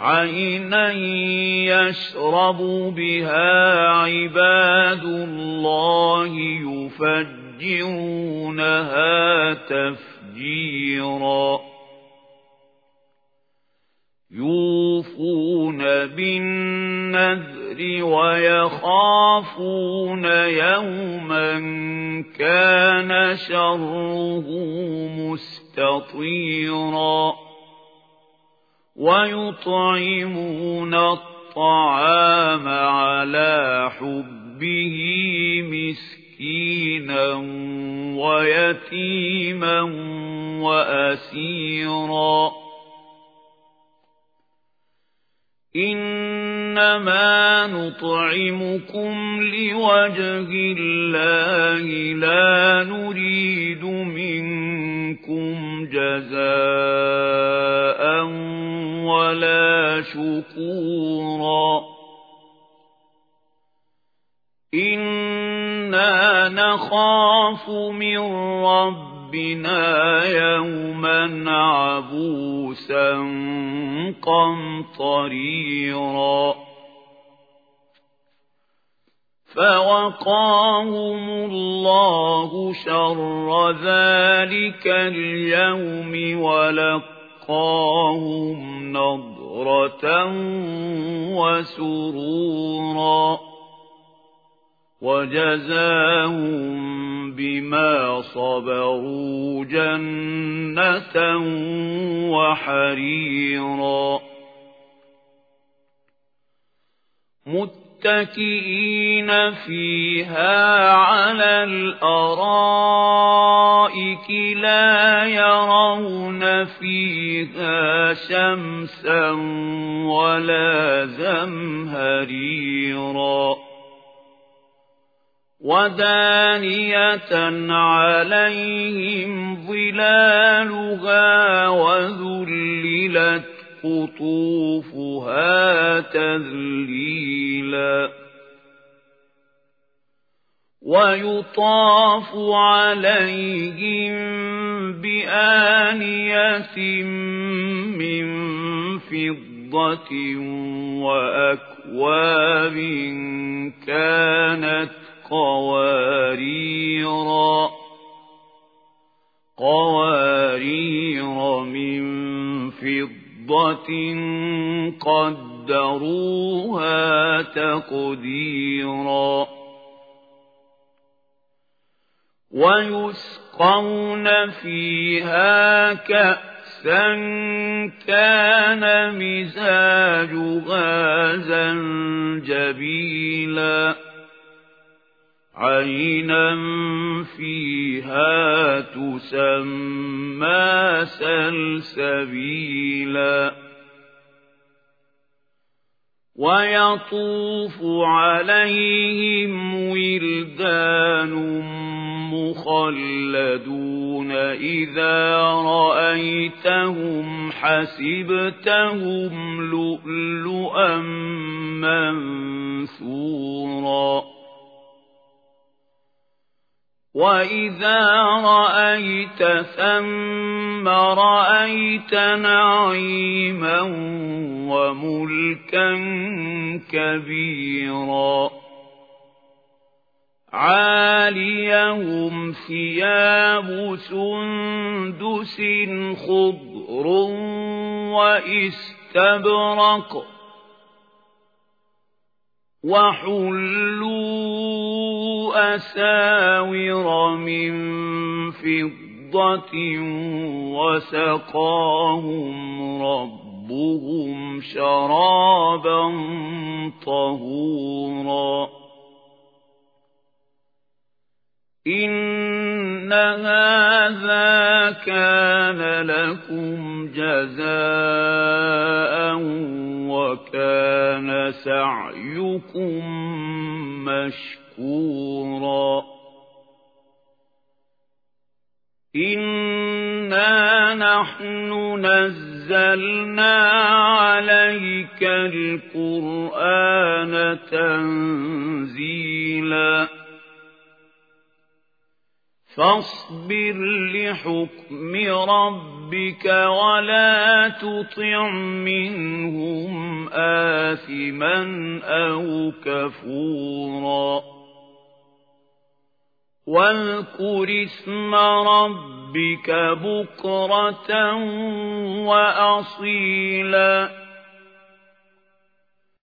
عَيْنًا يَشْرَبُ بِهَا عِبَادُ اللَّهِ يُفَجِّرُونَهَا تَفْجِيرًا يُوفُونَ بِالنَّذْرِ وَيَخَافُونَ يَوْمًا كَانَ شَرُّهُ مُسْتَطِيرًا وَيُطْعِمُونَ الطَّعَامَ عَلَى حُبِّهِ مِسْكِينًا وَيَتِيمًا وَأَسِيرًا إِنَّمَا نُطْعِمُكُمْ لِوَجْهِ اللَّهِ لَا نُرِيدُ مِنكُمْ جَزَاءً وَلَا شُكُورًا إِنَّا نَخَافُ مِن رَّبِّنَا يَوْمًا عَبُوسًا قَمْطَرِيرًا فَوَقَاهُمُ اللَّهُ شَرَّ ذَلِكَ الْيَوْمِ وَلَقَّاهُمْ نَضْرَةً وَسُرُورًا وَجَزَاهُم بِمَا صَبَرُوا جَنَّةً وَحَرِيرًا مُتَّكِئِينَ فِيهَا عَلَى الْأَرَائِكِ لَا يَرَوْنَ فِيهَا شَمْسًا وَلَا زَمْهَرِيرًا وَدَانِيَةً عَلَيْهِمْ ظِلَالُهَا وَذُلِّلَتْ قُطُوفُهَا تَذْلِيلًا وَيُطَافُ عَلَيْهِمْ بِآنِيَةٍ مِّن فِضَّةٍ وَأَكْوَابٍ كَانَتْ قَوَارِيرَ مِن فِضَّةٍ قَدَّرُوهَا تَقْدِيرًا وَيُسْقَوْنَ فِيهَا كَأْسًا كَانَ مِزَاجُهَا زَنجَبِيلًا عَيْنًا فِيهَا تُسَمَّى سَلْسَبِيلًا وَيَطُوفُ عَلَيْهِمْ وِلْدَانٌ مُخَلَّدُونَ إِذَا رَأَيْتَهُمْ حَسِبْتَهُمْ لُؤْلُؤًا مَّنثُورًا وَإِذَا رَأَيْتَ ثَمَّ رَأَيْتَ نَعِيمًا وَمُلْكًا كَبِيرًا عَالِيَهُمْ ثِيَابُ سُندُسٍ خُضْرٌ وَإِسْتَبْرَقٌ وَحُلُّوا أَسَاوِرَ مِن فِضَّةٍ وَسَقَاهُمْ رَبُّهُمْ شَرَابًا طَهُورًا إِنَّ هَذَا كَانَ لَكُمْ جَزَاءً وَكَانَ سَعْيُكُمْ مَشْكُورًا إِنَّا نَحْنُ نَزَّلْنَا عَلَيْكَ الْقُرْآنَ تَنزِيلًا فاصبر لحكم ربك ولا تطع منهم آثما أو كفورا واذكر اسم ربك بكرة وأصيلا